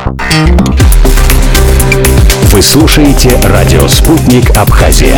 Вы слушаете радио «Спутник Абхазия».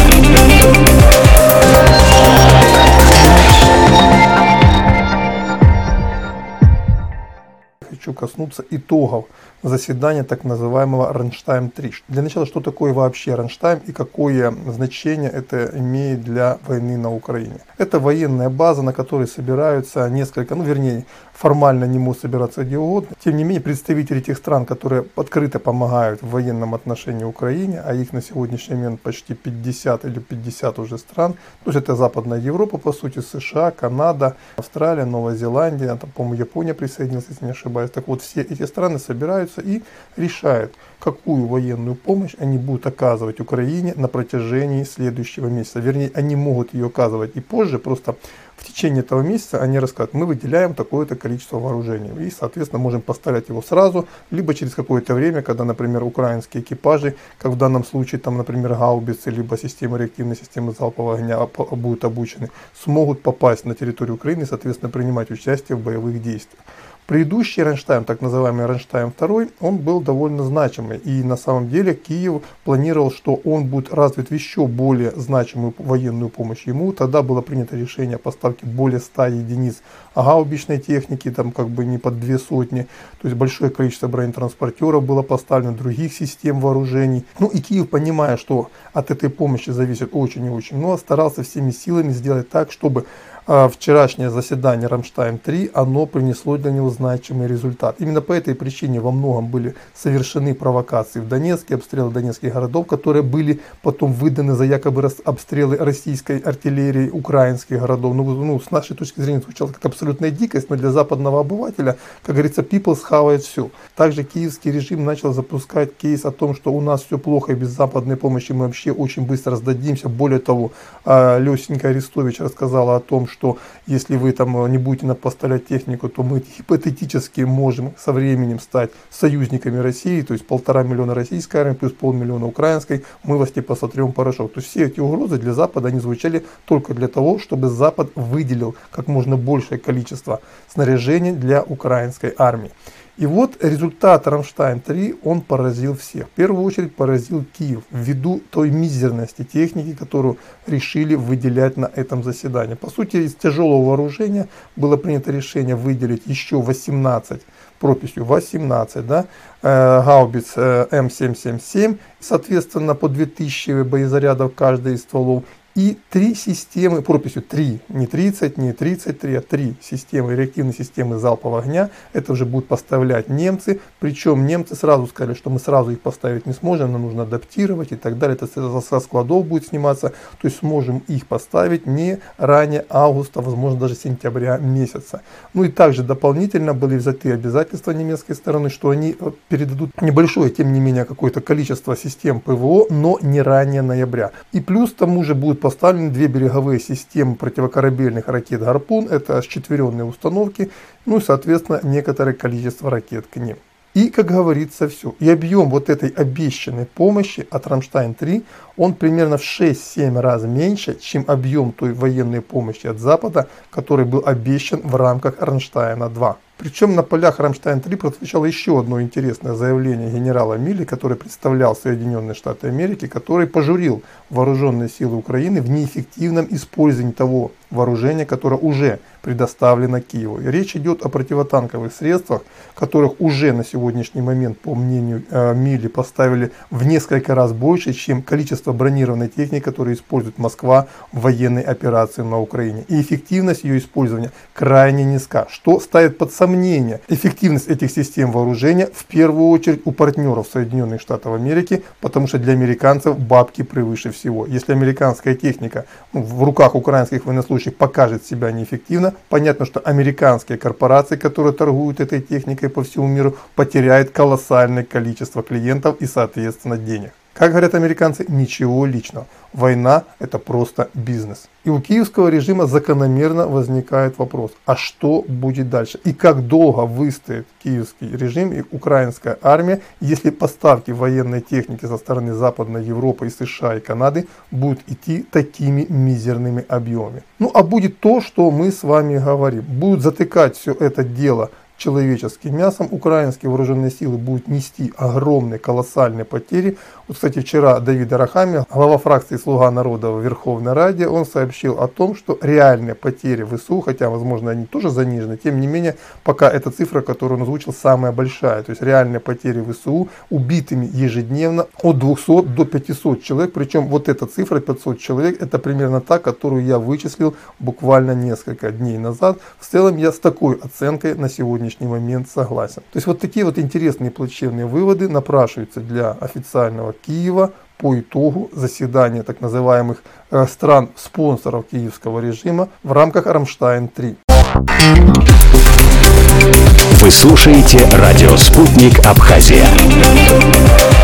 Хочу коснуться итогов заседания так называемого Рамштайн-3. Для начала, что такое вообще Рамштайн и какое значение это имеет для войны на Украине? Это военная база, на которой собираются несколько, формально не могут собираться где угодно. Тем не менее, представители тех стран, которые открыто помогают в военном отношении Украине, а их на сегодняшний момент почти 50 или 50 уже стран, то есть это Западная Европа, по сути, США, Канада, Австралия, Новая Зеландия, там, по-моему, Япония присоединилась, если не ошибаюсь. Так вот, все эти страны собираются и решают, какую военную помощь они будут оказывать Украине на протяжении следующего месяца. Вернее, они могут ее оказывать и позже, просто в течение этого месяца они расскажут, мы выделяем такое-то количество вооружений и, соответственно, можем поставлять его сразу, либо через какое-то время, когда, например, украинские экипажи, как в данном случае, там, например, гаубицы, либо системы реактивной системы залпового огня будут обучены, смогут попасть на территорию Украины и, соответственно, принимать участие в боевых действиях. Предыдущий Рамштайн, так называемый Рамштайн II, он был довольно значимый. И на самом деле Киев планировал, что он будет развит в еще более значимую военную помощь ему. Тогда было принято решение о поставке более 100 единиц гаубичной техники, там как бы не под 2 сотни. То есть большое количество бронетранспортеров было поставлено, других систем вооружений. И Киев, понимая, что от этой помощи зависит очень и очень много, старался всеми силами сделать так, чтобы вчерашнее заседание Рамштайн-3, оно принесло для него значимый результат. Именно по этой причине во многом были совершены провокации в Донецке, обстрелы донецких городов, которые были потом выданы за якобы обстрелы российской артиллерии украинских городов. С нашей точки зрения звучало как абсолютная дикость, но для западного обывателя, как говорится, people схавает все. Также киевский режим начал запускать кейс о том, что у нас все плохо и без западной помощи мы вообще очень быстро сдадимся. Более того, Лесенька Арестович рассказала о том, что если вы там не будете нам поставлять технику, то мы гипотетически можем со временем стать союзниками России, то есть 1,5 миллиона российской армии плюс 500 000 украинской, мы вас типа сотрем порошок. То есть все эти угрозы для Запада, они звучали только для того, чтобы Запад выделил как можно большее количество снаряжения для украинской армии. И вот результат Рамштайн-3, он поразил всех. В первую очередь поразил Киев, ввиду той мизерности техники, которую решили выделять на этом заседании. По сути, из тяжелого вооружения было принято решение выделить еще 18, прописью 18, гаубиц М777, соответственно, по 2000 боезарядов каждой из стволов. И 3 системы, прописью 3, не 30, не 33, а 3 системы, реактивной системы залпового огня. Это уже будут поставлять немцы. Причем немцы сразу сказали, что мы сразу их поставить не сможем, нам нужно адаптировать и так далее. Это со складов будет сниматься. То есть сможем их поставить не ранее августа, возможно даже сентября месяца. И также дополнительно были взяты обязательства немецкой стороны, что они передадут небольшое, тем не менее, какое-то количество систем ПВО, но не ранее ноября. И плюс к тому же будут поставлены 2 береговые системы противокорабельных ракет «Гарпун», это счетверенные установки, и, соответственно, некоторое количество ракет к ним. И, как говорится, все. И объем вот этой обещанной помощи от Рамштайн-3, он примерно в 6-7 раз меньше, чем объем той военной помощи от Запада, который был обещан в рамках Рамштайна-2. Причем на полях Рамштайн-3 прозвучало еще одно интересное заявление генерала Милли, который представлял Соединенные Штаты Америки, который пожурил вооруженные силы Украины в неэффективном использовании того вооружения, которое уже предоставлено Киеву. И речь идет о противотанковых средствах, которых уже на сегодняшний момент, по мнению Милли, поставили в несколько раз больше, чем количество бронированной техники, которую использует Москва в военной операции на Украине. И эффективность ее использования крайне низка, что ставит под сомнение эффективность этих систем вооружения в первую очередь у партнеров Соединенных Штатов Америки, потому что для американцев бабки превыше всего. Если американская техника в руках украинских военнослужащих покажет себя неэффективно, понятно, что американские корпорации, которые торгуют этой техникой по всему миру, потеряют колоссальное количество клиентов и, соответственно, денег. Как говорят американцы, ничего личного. Война – это просто бизнес. И у киевского режима закономерно возникает вопрос, а что будет дальше? И как долго выстоит киевский режим и украинская армия, если поставки военной техники со стороны Западной Европы и США и Канады будут идти такими мизерными объемами? А будет то, что мы с вами говорим. Будут затыкать все это дело человеческим мясом, украинские вооруженные силы будут нести огромные, колоссальные потери. Вот, кстати, вчера Давид Арахамия, глава фракции «Слуга народа» в Верховной Раде, он сообщил о том, что реальные потери ВСУ, хотя, возможно, они тоже занижены, тем не менее, пока эта цифра, которую он озвучил, самая большая. То есть реальные потери ВСУ убитыми ежедневно от 200 до 500 человек. Причем вот эта цифра 500 человек, это примерно та, которую я вычислил буквально несколько дней назад. В целом я с такой оценкой на сегодняшний момент согласен. То есть вот такие вот интересные плачевные выводы напрашиваются для официального Киева по итогу заседания так называемых стран-спонсоров киевского режима в рамках Рамштайн-3. Вы слушаете радио «Спутник Абхазия».